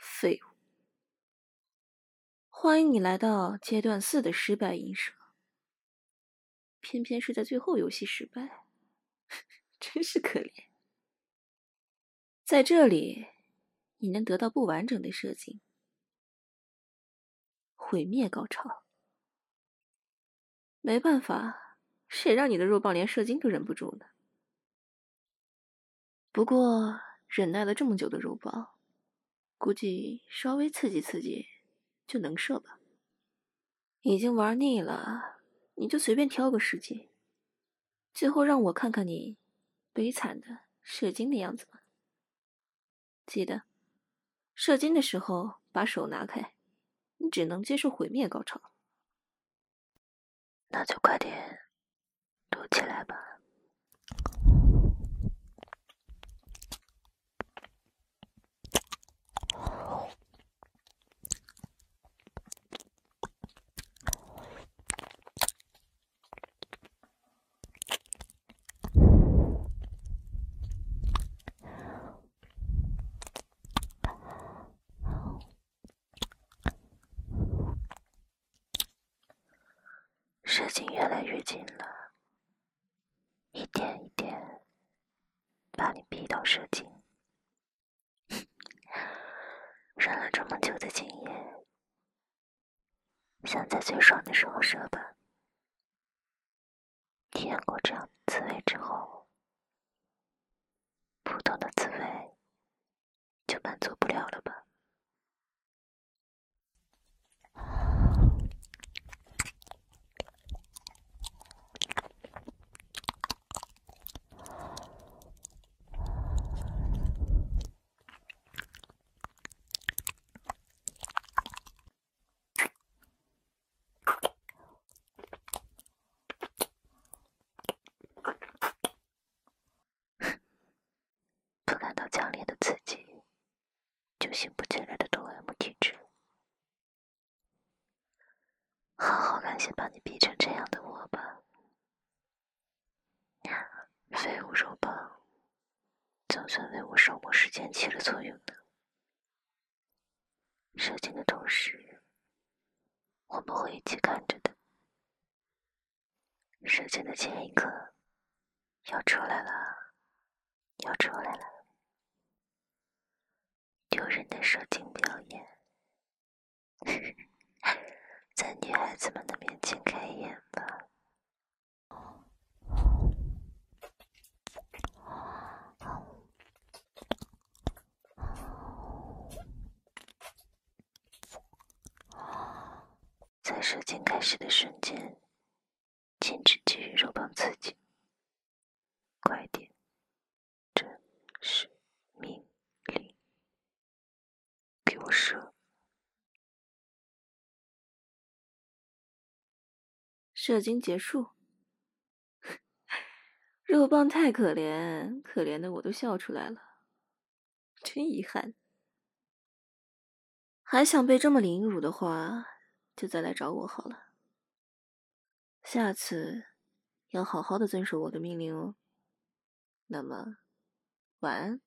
废物！欢迎你来到阶段4的失败映射，偏偏是在最后游戏失败，真是可怜。在这里，你能得到不完整的射精，毁灭高潮。没办法，谁让你的肉棒连射精都忍不住呢？不过忍耐了这么久的肉棒，估计稍微刺激刺激就能射吧。已经玩腻了，你就随便挑个时机，最后让我看看你悲惨的射精的样子吧。记得，射精的时候把手拿开，你只能接受毁灭高潮。 那就快点读起来吧。射精越来越近了，一点一点把你逼到射精。忍了这么久的经验，想在最爽的时候射吧。体验过这样的滋味之后，普通的滋味就满足不了了吧。不感到强烈的刺激，就兴不起来的抖 M 体质。好好感谢把你逼成这样的我吧。废物肉棒总算为我消磨时间起了作用呢。射精的同时，我们会一起看着的。射精的前一刻，要出来了，要出来了。丢人的射精表演，在女孩子们的面前开演了。在射精开始的瞬间，禁止给予肉棒刺激。快点，这是命令，给我射！ 射精结束，肉棒太可怜，可怜的我都笑出来了，真遗憾。还想被这么凌辱的话，就再来找我好了。下次要好好的遵守我的命令哦。那么，晚安。